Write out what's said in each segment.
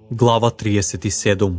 Глава 37.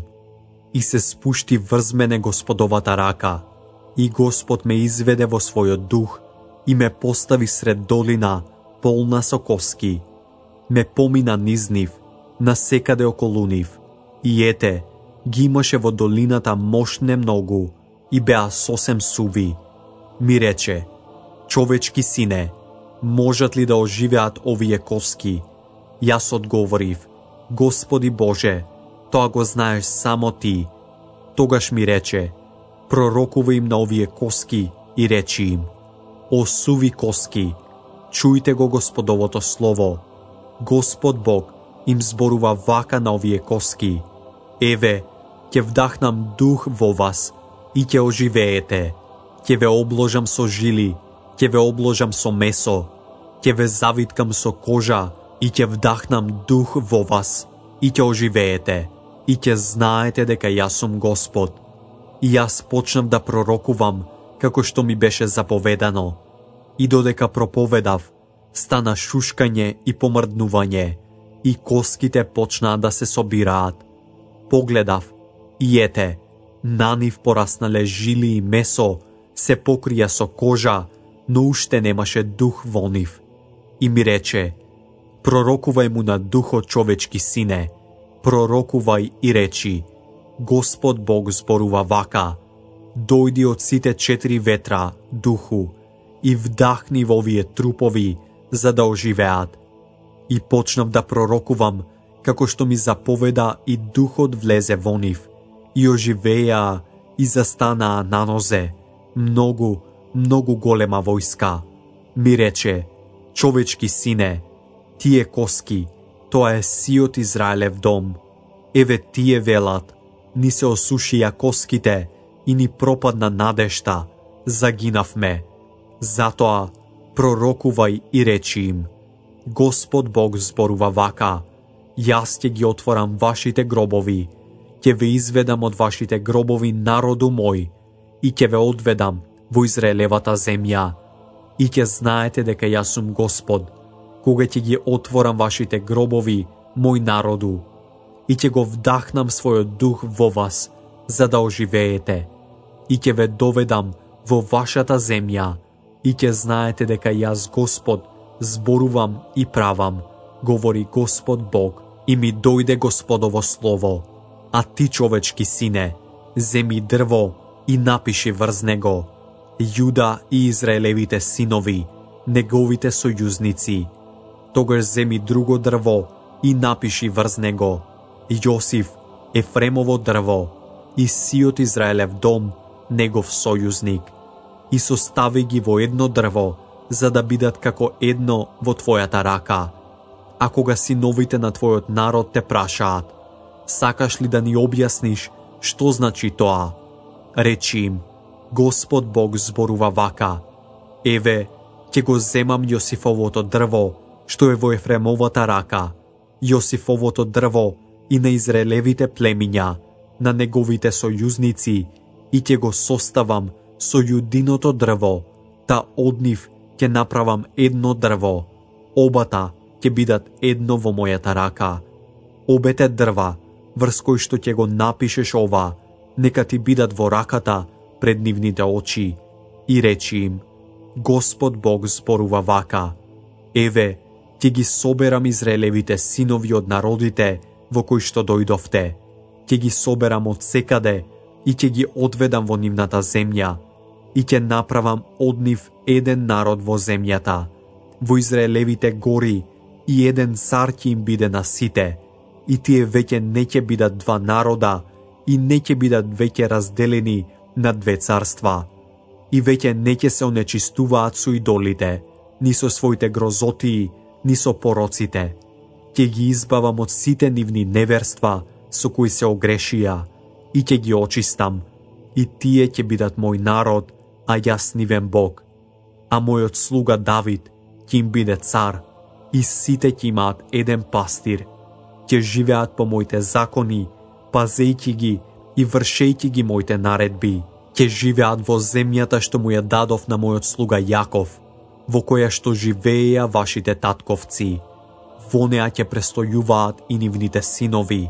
И се спушти врз мене Господовата рака, и Господ ме изведе во својот дух и ме постави сред долина, полна со коски. Ме помина низ нив, насекаде околу нив, и ете, ги имаше во долината мошне многу, и беа сосем суви. Ми рече: човечки сине, можат ли да оживеат овие коски? Јас одговорив: Господи Боже, тоа го знаеш само Ти. Тогаш ми рече: пророкувај им на овие коски и речи им: О суви коски, чујте го Господовото слово. Господ Бог им зборува вака на овие коски: еве, ќе вдахнам дух во вас и ќе оживеете. Ќе ве обложам со жили, ќе ве обложам со месо, ќе ве завиткам со кожа и ќе вдахнам дух во вас и ќе оживеете и ќе знаете дека јас сум Господ. И јас почнав да пророкувам како што ми беше заповедано. И додека проповедав, стана шушкање и помрднување, и коските почнаа да се собираат. Погледав, и ете, на нив пораснале жили и месо, се покрија со кожа, но уште немаше дух во нив. И ми рече: пророкувај му на духот, човечки сине, пророкувај и речи: Господ Бог зборува вака: дојди од сите 4 ветра, духу, и вдахни во овие трупови, за да оживеат. И почнав да пророкувам, како што ми заповеда, и духот влезе во нив, и оживеа и застанаа на нозе, многу, многу голема војска. Ми рече: човечки сине, тие коски, тоа е сиот Израелев дом. Еве тие велат: ни се осушија коските и ни пропадна надежта, загинавме. Затоа пророкувај и речи им: Господ Бог зборува вака: јас ќе ги отворам вашите гробови, ќе ве изведам од вашите гробови, народу мој, и ќе ве одведам во Израелевата земја, и ќе знаете дека јас сум Господ, кога ќе ги отворам вашите гробови, мој народу, и ќе го вдахнам својот дух во вас, за да оживеете, и ќе ве доведам во вашата земја, и ќе знаете дека јас Господ зборувам и правам, говори Господ Бог. И ми дојде Господово слово: а ти, човечки сине, земи дрво и напиши врз него: Јуда и Израелевите синови, неговите сојузници. Тогаш земи друго дрво и напиши врз него: Јосиф, Ефремово дрво, и сиот Израелев дом, негов сојузник. И состави ги во едно дрво, за да бидат како едно во твојата рака. А кога синовите на твојот народ те прашаат: сакаш ли да ни објасниш што значи тоа? Речи им: Господ Бог зборува вака: еве, ќе го земам Јосифовото дрво, што е во Ефремовата рака, Јосифовото дрво и на Израелевите племиња, на неговите сојузници, и ќе го составам со Јудиното дрво, та од нив ќе направам едно дрво, обата ќе бидат едно во мојата рака. Обете дрва, врз кои што ќе го напишеш ова, нека ти бидат во раката пред нивните очи. И речи им: Господ Бог зборува вака: еве, ќе ги соберам Израелевите синови од народите во кои што дојдовте, ќе ги соберам од секаде и ќе ги одведам во нивната земја, и ќе направам од нив еден народ во земјата, во Израелевите гори, и еден цар ќе им биде на сите, и тие веќе не ќе бидат два народа, и не ќе бидат веќе разделени на две царства, и веќе не ќе се онечистуваат со идолите, ни со своите грозотии, ни со пороците. Ќе ги избавам од сите нивни неверства со кои се огрешија, и ќе ги очистам, и тие ќе бидат мој народ, а јас нивен Бог. А мојот слуга Давид ќе им биде цар, и сите ќе имаат еден пастир. Ќе живеат по моите закони, пазејќи ги и вршејќи ги моите наредби. Ќе живеат во земјата што му ја дадов на мојот слуга Јаков, во која што живееја вашите татковци. Во неа ќе престојуваат и нивните синови,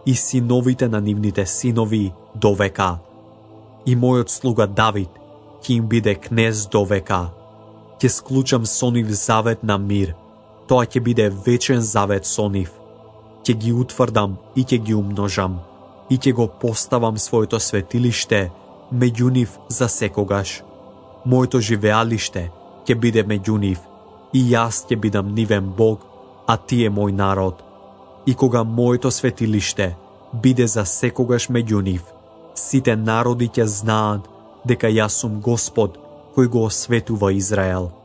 и синовите на нивните синови до века. И мојот слуга Давид ќе им биде кнез до века. Ќе склучам со нив завет на мир, тоа ќе биде вечен завет со нив. Ќе ги утврдам и ќе ги умножам, и ќе го поставам своето светилиште меѓу нив за секогаш. Моето живеалиште ќе биде меѓу нив, и јас ќе бидам нивен Бог, а тие мој народ. И кога моето светилиште биде за секогаш меѓу нив, сите народи ќе знаат дека јас сум Господ кој го осветува Израел.